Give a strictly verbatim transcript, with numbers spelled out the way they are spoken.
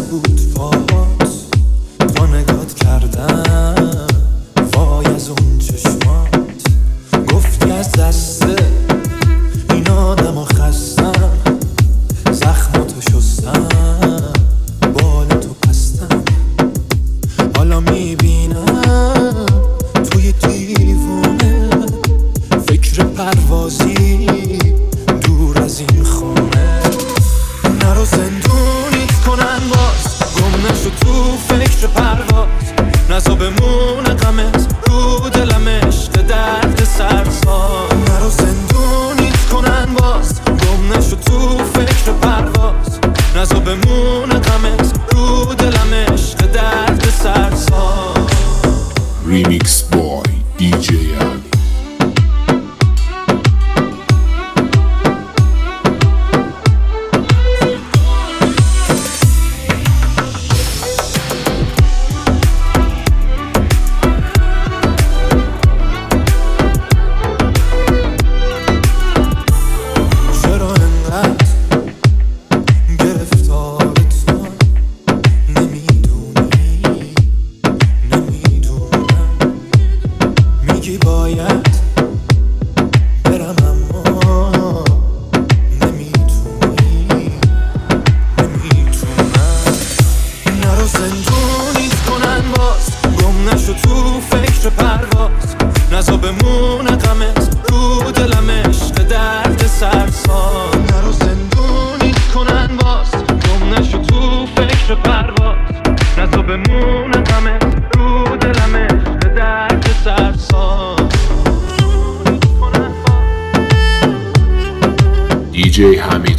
بود پاهات تا نگات کردم، وای از اون چشمات گفتی از دسته این آدم و خستم، زخماتو شستم بال تو پستم، حالا میبینم توی دیوونه فکر پروازی دور از این خونه. نرو زندونیت کنن باز، گم نشو تو فکر پرواز، نزا بمونه غمت رو دلم عشق درد سرساز. نرو زندونیت کنن باز، گم نشو تو فکر پرواز، نزا بمونه غمت رو دلم عشق درد سرساز. ریمیکس بای دی جی علی. باید برم اما نمیتونی، نمیتونم. نرو زندونیت کنن باز، گم نشو تو فکر پرواز، نزا بمونه غمت رو دلم عشق درد سرساز. نرو زندونیت کنن باز، گم نشو تو فکر پرواز، نزا بمونه غمت رو دلم عشق درد سرساز. دی جی حمید